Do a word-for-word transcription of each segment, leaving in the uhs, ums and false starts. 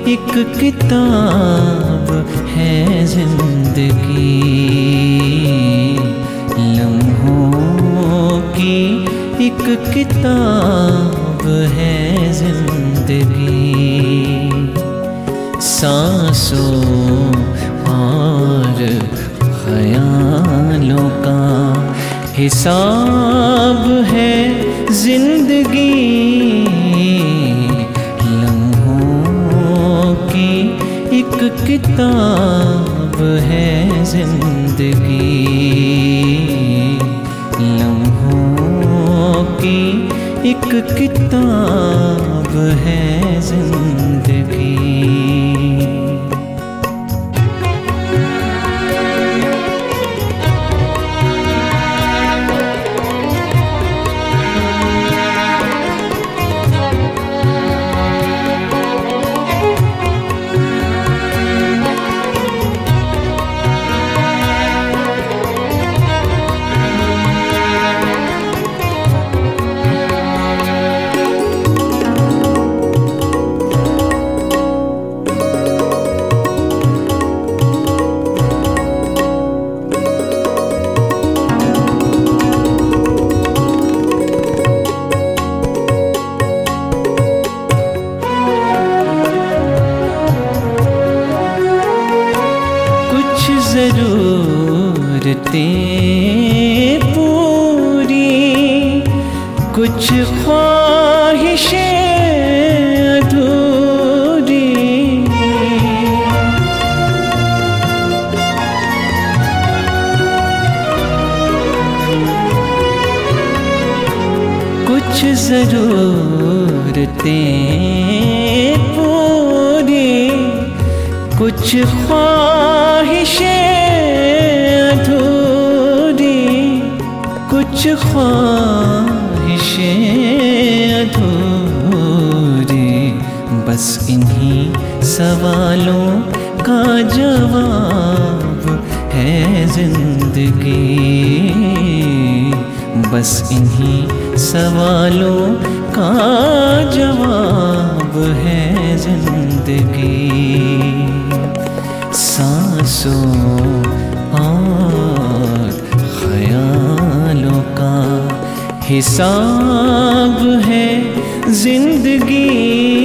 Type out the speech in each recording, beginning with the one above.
एक किताब है जिंदगी, लम्हों की एक किताब है जिंदगी। सांसों और ख्यालों का हिसाब है जिंदगी, लम्हों की एक किताब है जिंदगी, लम्हों की एक किताब है जिंदगी। ज़रूरतें पूरी, कुछ ख्वाहिशें अधूरी, कुछ ज़रूरतें पूरी, कुछ ख्वाहिशें अधूरी, कुछ ख्वाहिशें अधूरी। बस इन्हीं सवालों का जवाब है जिंदगी, बस इन्हीं सवालों का जवाब है जिंदगी। सांसों और ख्यालों का हिसाब है जिंदगी,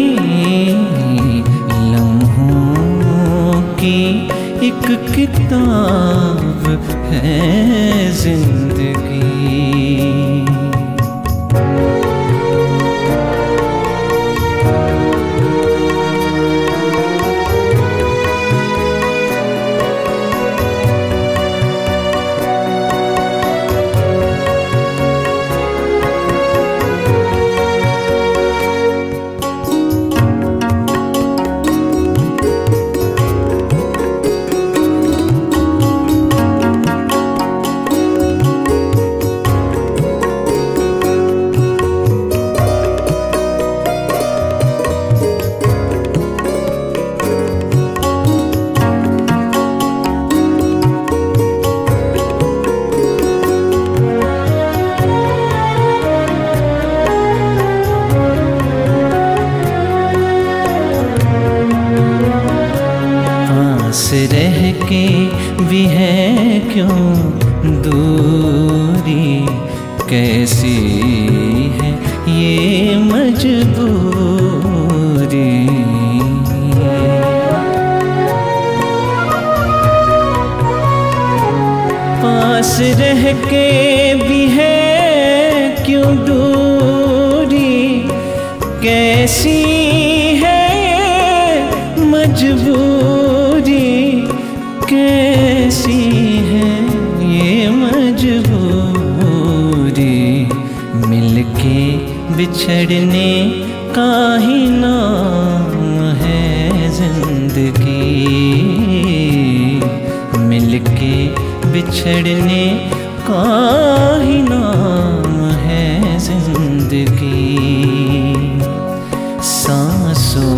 लम्हों की एक किताब है जिंदगी। रह के भी है क्यों दूरी, कैसी है ये मजबूरी। पास रह के भी है क्यों दूरी, कैसी है मजबूरी, कैसी है ये मजबूरी। मिलके बिछड़ने का ही नाम है जिंदगी, मिलके बिछड़ने का ही नाम है जिंदगी। सांसों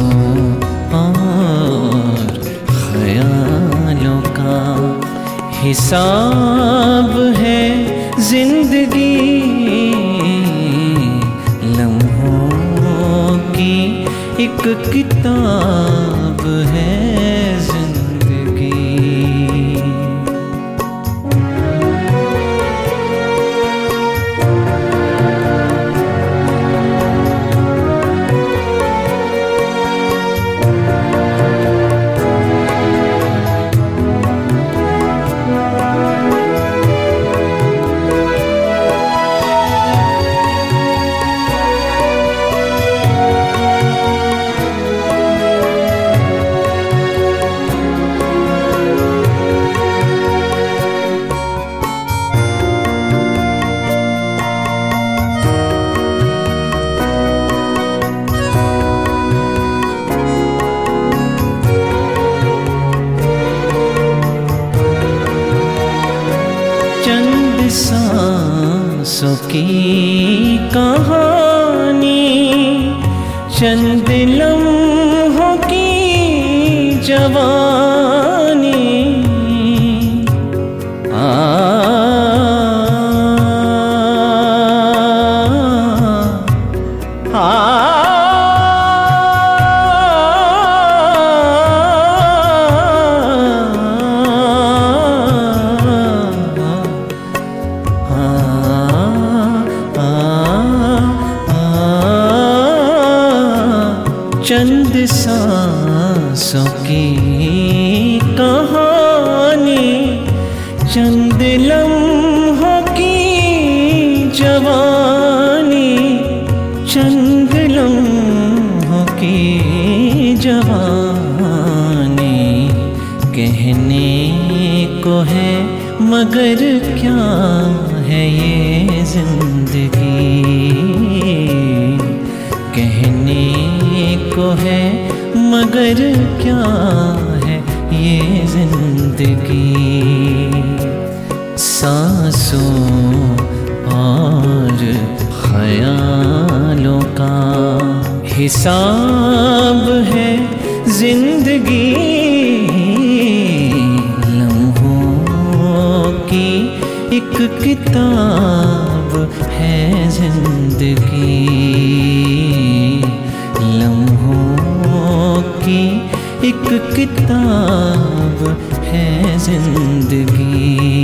और ख्यालों का हिसाब है जिंदगी, लम्हों की एक किताब है जिंदगी। चंद सांसों की कहानी, चंद लम्हों की जवानी, आ, आ, आ चंद सांसों की कहानी, चंद लम्हों की जवानी, चंद लम्हों की जवानी, कहने को है मगर क्या है ये जिंदगी, कहने को है मगर क्या है ये जिंदगी। सांसों और ख्यालों का हिसाब है जिंदगी, लम्हों की एक किताब है जिंदगी, लम्हों की एक किताब है जिंदगी।